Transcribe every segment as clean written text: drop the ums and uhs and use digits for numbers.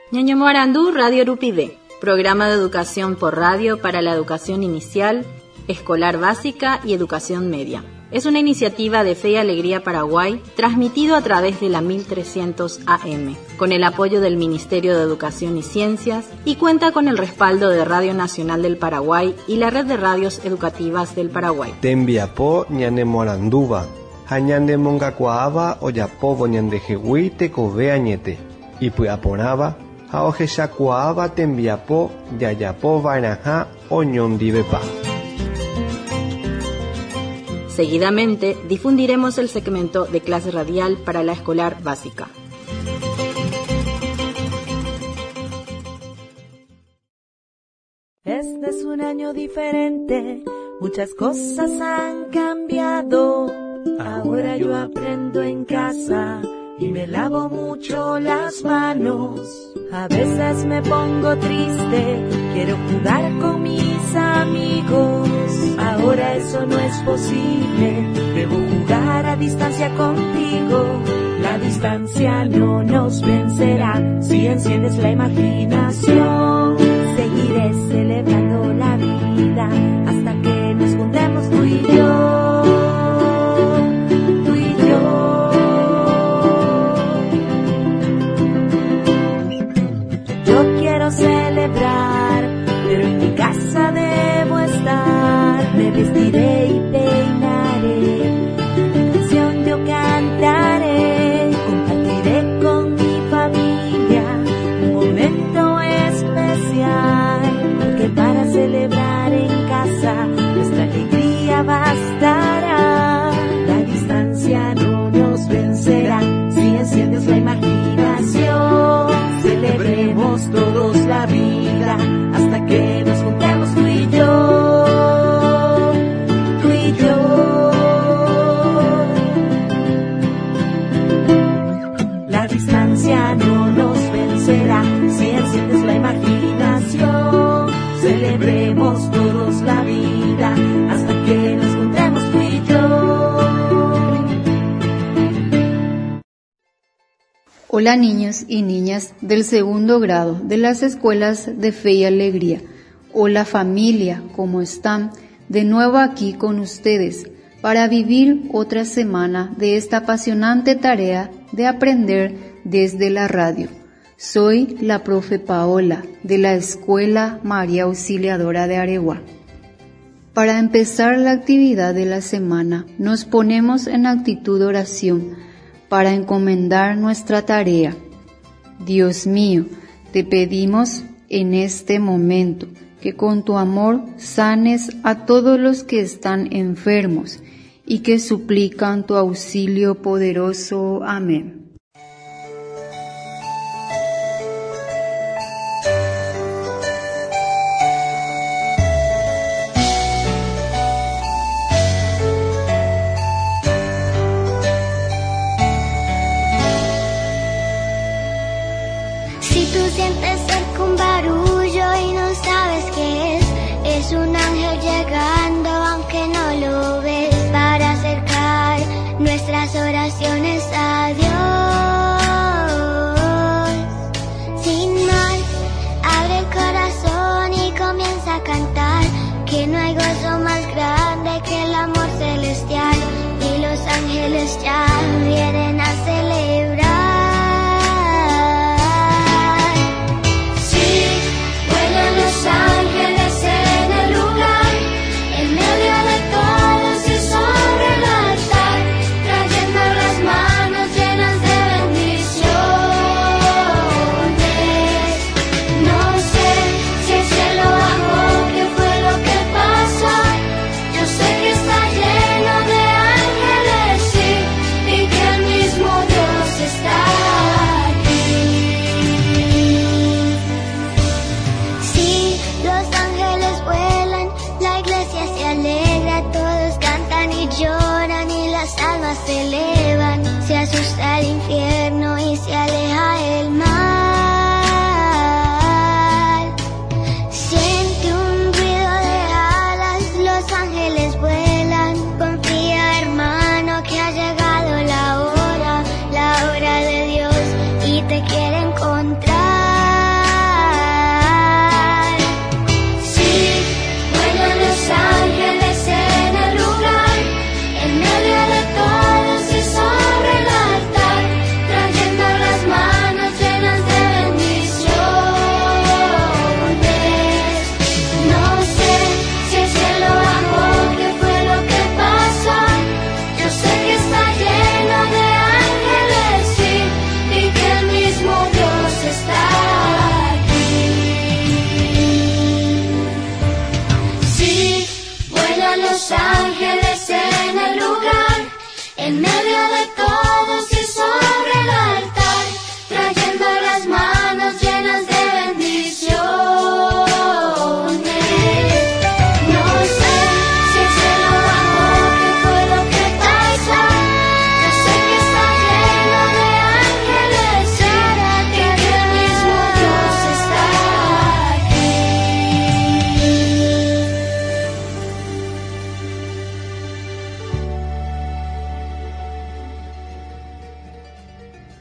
Ñaño Morandú, Radio Rupide, programa de educación por radio para la educación inicial, escolar básica y educación media. Es una iniciativa de Fe y Alegría Paraguay, transmitido a través de la 1300 AM, con el apoyo del Ministerio de Educación y Ciencias, y cuenta con el respaldo de Radio Nacional del Paraguay y la Red de Radios Educativas del Paraguay. Tembiapó ñane Moranduba, hañande mongacuaaba oyapobo ñande jehui tekove añete, y puaporaba, haojeshakuaaba tembiapó yayapo varaja oñondivepa. Seguidamente, difundiremos el segmento de clase radial para la escolar básica. Este es un año diferente, muchas cosas han cambiado. Ahora yo aprendo en casa y me lavo mucho las manos. A veces me pongo triste, quiero jugar con mis amigos. Ahora eso no es posible, debo jugar a distancia contigo. La distancia no nos vencerá si enciendes la imaginación. Seguiré celebrando la vida hasta que nos juntemos tú y yo. Celebrar, pero en mi casa debo estar. Me vestiré y peinaré, una canción yo cantaré, compartiré con mi familia un momento especial, porque para celebrar en casa nuestra alegría bastará. La distancia no nos vencerá si enciendes la imaginación. Celebremos todos la vida hasta que nos juntemos tú y yo, tú y yo. La distancia no nos vencerá si enciendes la imaginación. Celebremos todos la vida hasta que nos juntemos tú y yo. Hola niños y niñas del segundo grado de las escuelas de Fe y Alegría. Hola familia, ¿cómo están? De nuevo aquí con ustedes para vivir otra semana de esta apasionante tarea de aprender desde la radio. Soy la profe Paola de la Escuela María Auxiliadora de Areguá. Para empezar la actividad de la semana nos ponemos en actitud de oración para encomendar nuestra tarea. Dios mío, te pedimos en este momento que con tu amor sanes a todos los que están enfermos y que suplican tu auxilio poderoso. Amén. Es un ángel llegando, aunque no lo ves, para acercar nuestras oraciones a Dios. Sin más, abre el corazón y comienza a cantar, que no hay gozo más grande que el amor celestial, y los ángeles ya vienen a celebrar. Sí, vuelan los ángeles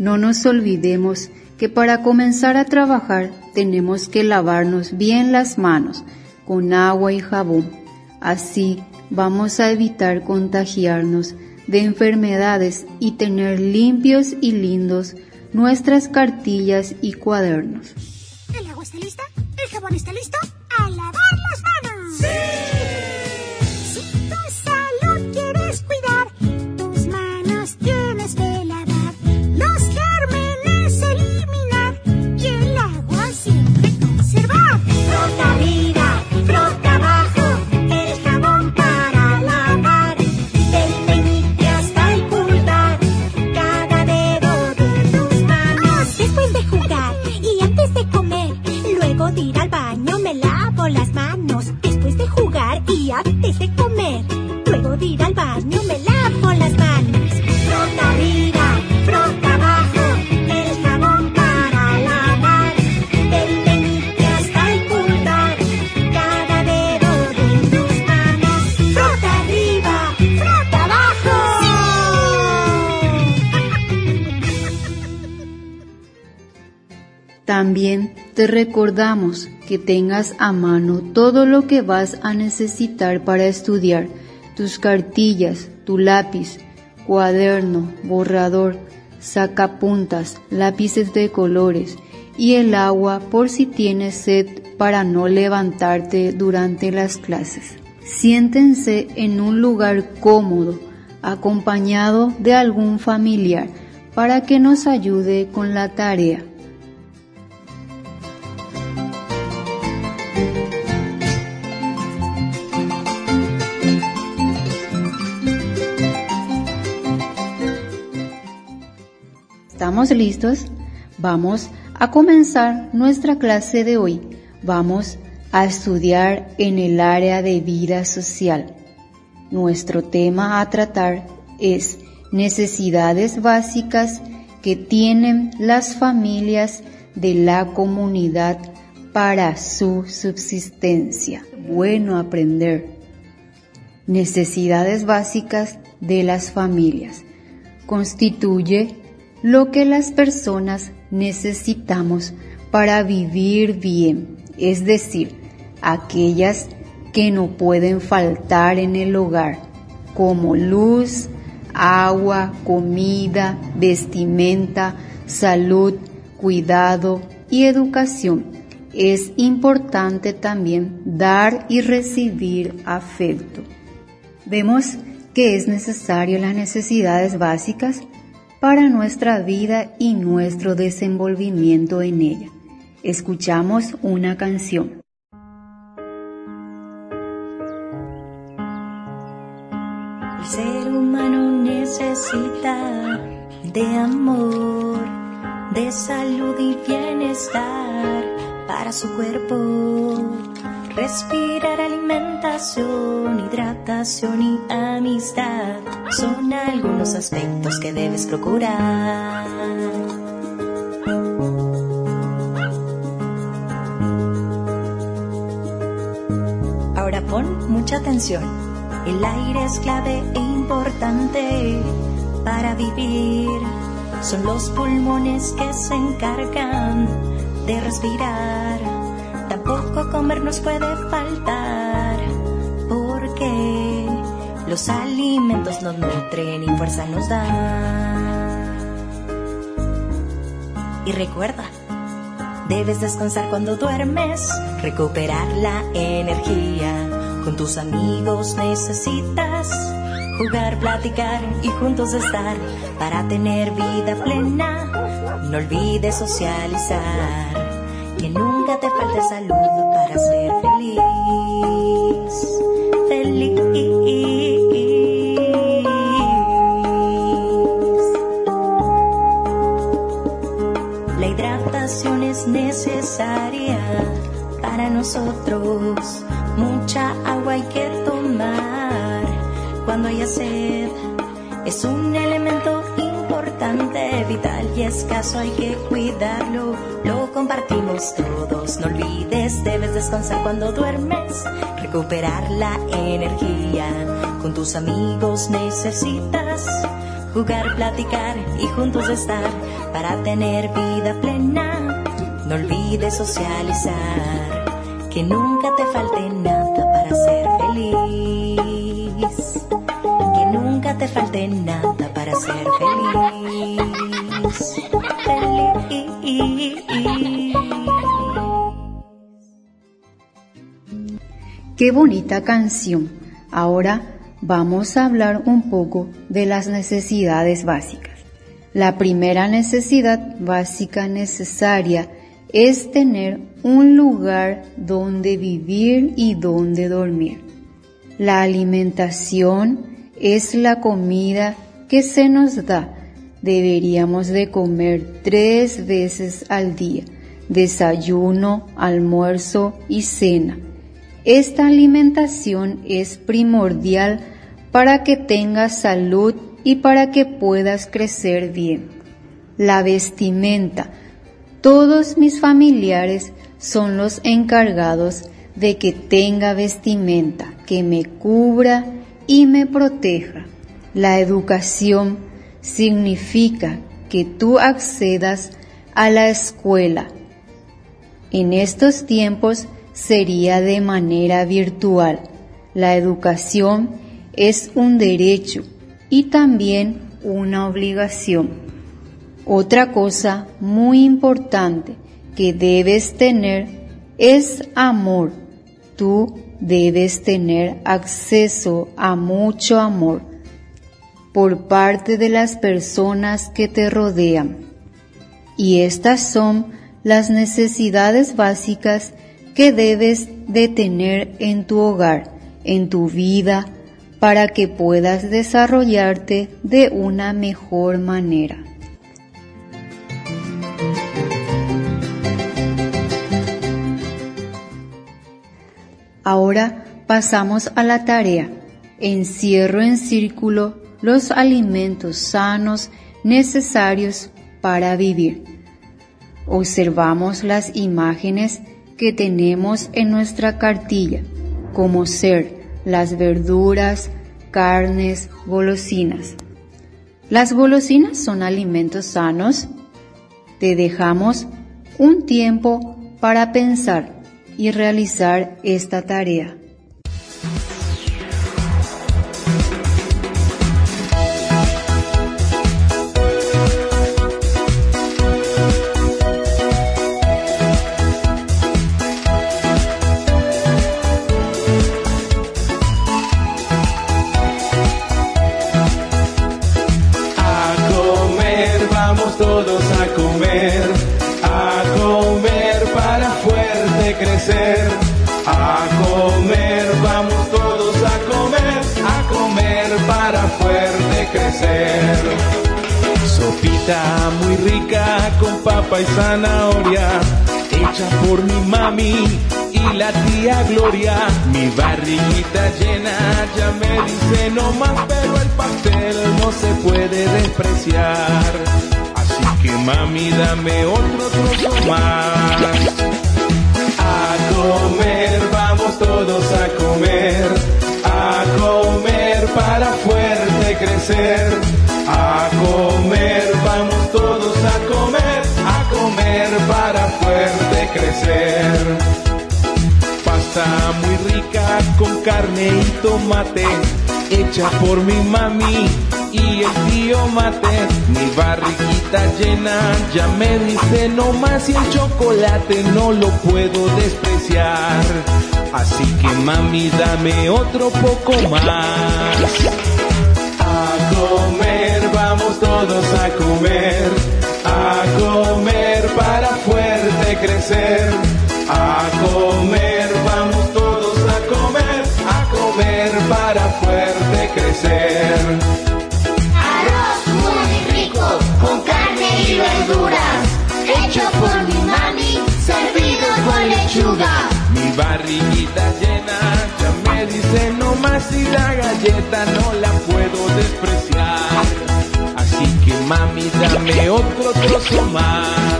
No nos olvidemos que para comenzar a trabajar tenemos que lavarnos bien las manos con agua y jabón. Así vamos a evitar contagiarnos de enfermedades y tener limpios y lindos nuestras cartillas y cuadernos. ¿El agua está lista? ¿El jabón está listo? ¡A lavar las manos! ¡Sí! Si tu salud quieres cuidar, tus manos tienes que lavar, los gérmenes eliminar y el agua siempre conservar. Frota arriba, frota abajo, el jabón para lavar, del meñique hasta el pulgar, cada dedo de tus manos. Después de jugar y antes de comer, luego de ir al baño me lavo las manos. Después de jugar y antes de comer, luego de ir al baño me lavo las manos. Frota arriba, frota abajo, el jabón para lavar, del meñique hasta el pulgar, cada dedo de tus manos. Frota arriba, frota abajo. También te recordamos que tengas a mano todo lo que vas a necesitar para estudiar: tus cartillas, tu lápiz, cuaderno, borrador, sacapuntas, lápices de colores y el agua por si tienes sed para no levantarte durante las clases. Siéntense en un lugar cómodo, acompañado de algún familiar, para que nos ayude con la tarea. ¿Estamos listos? Vamos a comenzar nuestra clase de hoy. Vamos a estudiar en el área de vida social. Nuestro tema a tratar es necesidades básicas que tienen las familias de la comunidad para su subsistencia. Bueno aprender. Necesidades básicas de las familias. Constituye lo que las personas necesitamos para vivir bien, es decir, aquellas que no pueden faltar en el hogar, como luz, agua, comida, vestimenta, salud, cuidado y educación. Es importante también dar y recibir afecto. Vemos que es necesario las necesidades básicas para nuestra vida y nuestro desenvolvimiento en ella. Escuchamos una canción. El ser humano necesita de amor, de salud y bienestar para su cuerpo. Respirar, alimentación, hidratación y amistad son algunos aspectos que debes procurar. Ahora pon mucha atención. El aire es clave e importante para vivir. Son los pulmones que se encargan de respirar. Tampoco comer nos puede faltar, porque los alimentos nos nutren y fuerza nos dan. Y recuerda, debes descansar cuando duermes, recuperar la energía. Con tus amigos necesitas jugar, platicar y juntos estar para tener vida plena. No olvides socializar. Que nunca te falte salud para ser feliz. Feliz. La hidratación es necesaria para nosotros. Mucha agua hay que tomar cuando haya sed. Es un elemento importante, vital y escaso, hay que cuidarlo. Lo compartimos todos, no olvides, debes descansar cuando duermes, recuperar la energía. Con tus amigos necesitas jugar, platicar y juntos estar para tener vida plena. No olvides socializar, que nunca te falte nada para ser feliz. Que nunca te falte nada para ser feliz. Feliz. Qué bonita canción. Ahora vamos a hablar un poco de las necesidades básicas. La primera necesidad básica necesaria es tener un lugar donde vivir y donde dormir. La alimentación es la comida que se nos da. Deberíamos de comer 3 veces al día: desayuno, almuerzo y cena. Esta alimentación es primordial para que tengas salud y para que puedas crecer bien. La vestimenta. Todos mis familiares son los encargados de que tenga vestimenta que me cubra y me proteja. La educación significa que tú accedas a la escuela. En estos tiempos sería de manera virtual. La educación es un derecho y también una obligación. Otra cosa muy importante que debes tener es amor. Tú debes tener acceso a mucho amor por parte de las personas que te rodean. Y estas son las necesidades básicas que debes de tener en tu hogar, en tu vida, para que puedas desarrollarte de una mejor manera. Ahora pasamos a la tarea. Encierro en círculo los alimentos sanos necesarios para vivir. Observamos las imágenes que tenemos en nuestra cartilla, como ser las verduras, carnes, golosinas. ¿Las golosinas son alimentos sanos? Te dejamos un tiempo para pensar y realizar esta tarea. Todos a comer para fuerte crecer. A comer, vamos todos a comer para fuerte crecer. Sopita muy rica con papa y zanahoria, hecha por mi mami y la tía Gloria. Mi barriguita llena ya me dice no más, pero el pastel no se puede despreciar. Que mami, dame otro trozo más. A comer, vamos todos a comer para fuerte crecer. A comer, vamos todos a comer para fuerte crecer. Pasta muy rica con carne y tomate, hecha por mi mami y el tío Mate. Mi barriguita llena ya me dice no más, y el chocolate no lo puedo despreciar. Así que mami, dame otro poco más. A comer, vamos todos a comer para fuerte crecer. A comer, vamos todos a comer para fuerte crecer. Muy rico, con carne y verduras, hecho por mi mami, servido con lechuga. Mi barriguita llena ya me dice no más, y la galleta no la puedo despreciar. Así que mami, dame otro trozo más.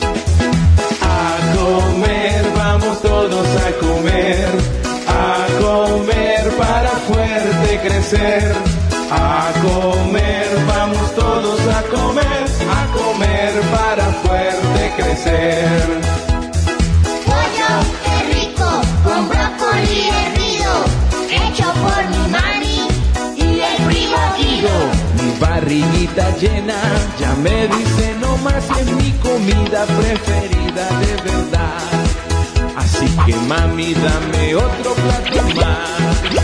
A comer, vamos todos a comer para fuerte crecer. A comer, vamos todos a comer para fuerte crecer. Pollo, qué rico, con brócoli hervido, hecho por mi mami y el primo Guido. Mi barriguita llena, ya me dice no más, es mi comida preferida de verdad. Así que mami, dame otro plato más.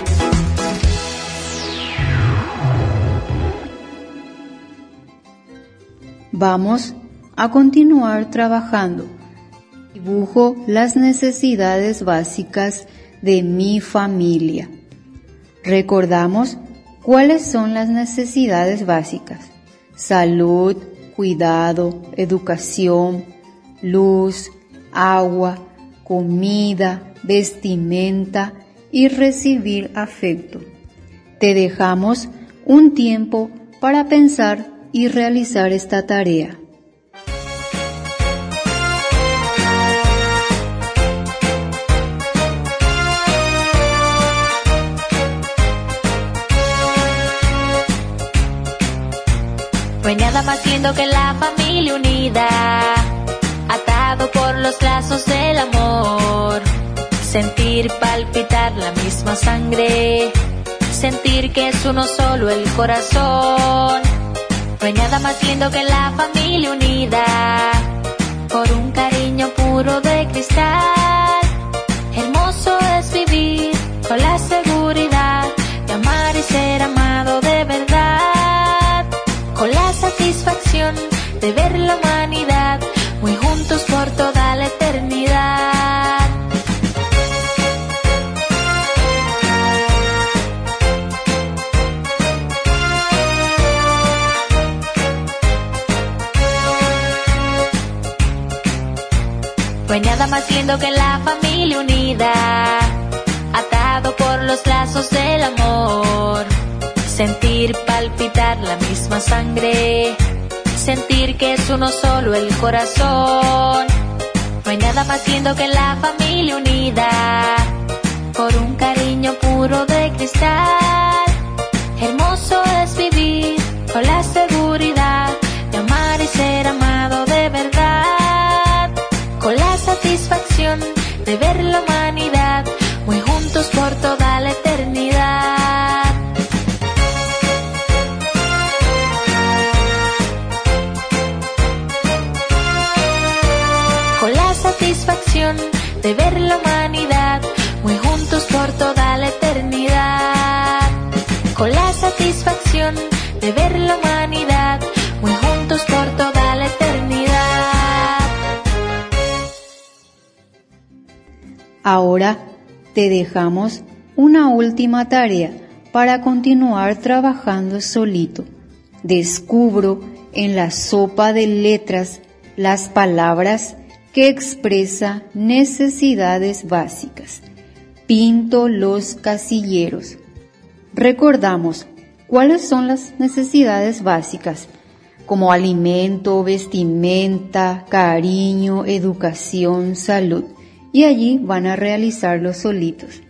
Vamos a continuar trabajando. Dibujo las necesidades básicas de mi familia. Recordamos cuáles son las necesidades básicas: salud, cuidado, educación, luz, agua, comida, vestimenta y recibir afecto. Te dejamos un tiempo para pensar y realizar esta tarea. No hay nada más lindo que la familia unida, atado por los lazos del amor. Sentir palpitar la misma sangre, sentir que es uno solo el corazón. No hay nada más lindo que la familia unida, por un cariño puro de cristal. Hermoso es vivir con la seguridad de amar y ser amado de verdad, con la satisfacción de ver la humanidad muy juntos por toda la eternidad. No hay nada más lindo que la familia unida, atado por los lazos del amor. Sentir palpitar la misma sangre, sentir que es uno solo el corazón. No hay nada más lindo que la familia unida, por un cariño puro de cristal. Hermoso es vivir con la seguridad de amar y ser amado de verdad, con la satisfacción de ver la humanidad muy juntos por toda la eternidad. Con la satisfacción de ver la humanidad muy juntos por toda la eternidad. Con la satisfacción de ver la humanidad muy juntos por toda la eternidad. Ahora te dejamos una última tarea para continuar trabajando solito. Descubro en la sopa de letras las palabras que expresa necesidades básicas. Pinto los casilleros. Recordamos cuáles son las necesidades básicas, como alimento, vestimenta, cariño, educación, salud. Y allí van a realizarlo solitos.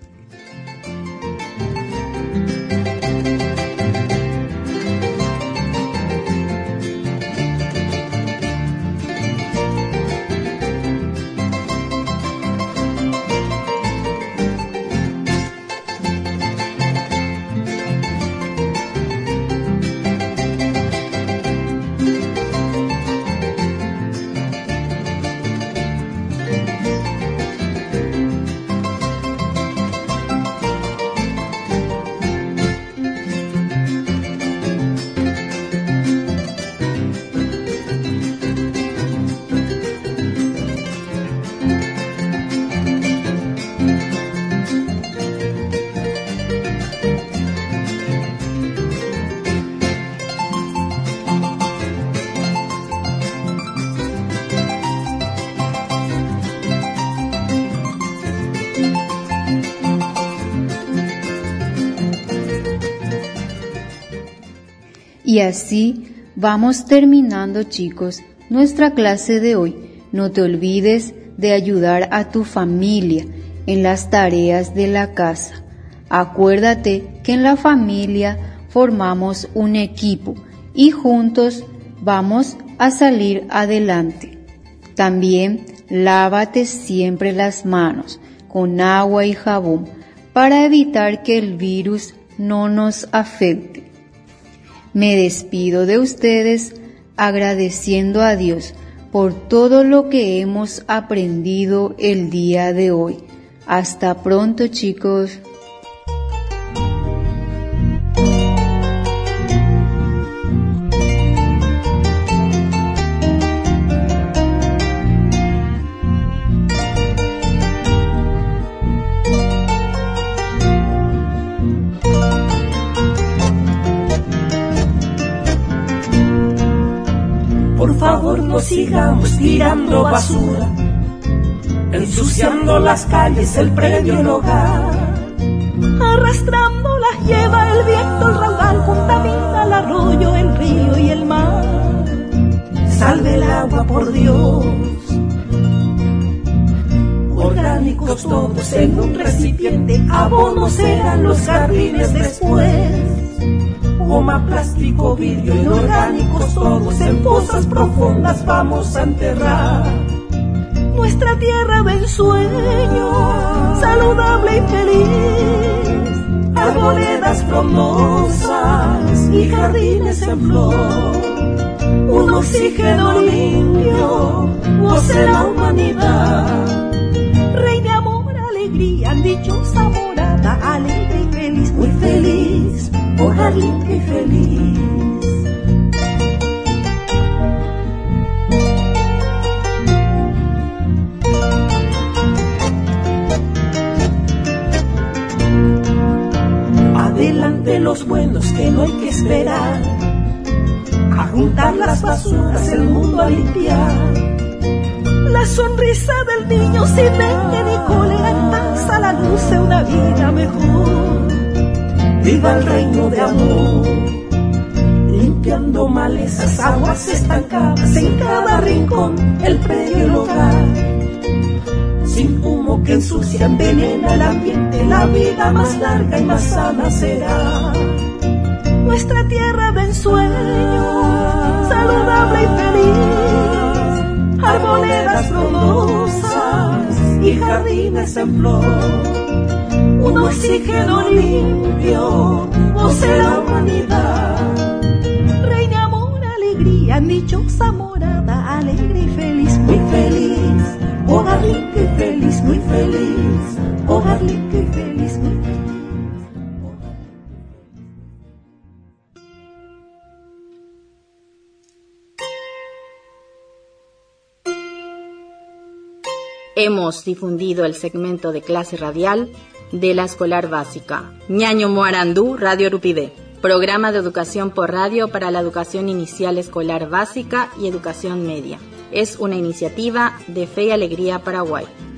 Y así vamos terminando, chicos, nuestra clase de hoy. No te olvides de ayudar a tu familia en las tareas de la casa. Acuérdate que en la familia formamos un equipo y juntos vamos a salir adelante. También lávate siempre las manos con agua y jabón para evitar que el virus no nos afecte. Me despido de ustedes agradeciendo a Dios por todo lo que hemos aprendido el día de hoy. Hasta pronto, chicos. Por favor, no sigamos tirando basura, ensuciando las calles, el predio, el hogar. Arrastrándolas lleva el viento, el raudal contamina el arroyo, el río y el mar. Salve el agua, por Dios. Orgánicos todos en un recipiente, abono serán los jardines después. Goma, plástico, vidrio, inorgánicos todos en fosas profundas vamos a enterrar. Nuestra tierra de ensueño, saludable y feliz, arboledas frondosas y jardines en flor. Un oxígeno limpio, goce la humanidad. Reine, amor, alegría, dichosa morada, alegre y feliz, muy feliz. Hogar limpio y feliz. Adelante los buenos que no hay que esperar, a juntar las basuras, el mundo a limpiar. La sonrisa del niño sin dengue ni cólera, en paz a la luz de una vida mejor. Viva el reino de amor, limpiando malezas, aguas estancadas en cada rincón, el predio y el hogar. Sin humo que ensucia, envenena el ambiente, la vida más larga y más sana será. Nuestra tierra de ensueño, saludable y feliz, arboledas frondosas y jardines en flor. Un oxígeno limpio, goce la humanidad. Reine, amor, alegría, dichosa morada, alegre y feliz, muy feliz. Hogar limpio y feliz, muy feliz. Hogar limpio y feliz, muy feliz. Hemos difundido el segmento de clase radial de la escolar básica Ñaño Moarandú, Radio Rupidé, programa de educación por radio para la educación inicial escolar básica y educación media. Es una iniciativa de Fe y Alegría Paraguay.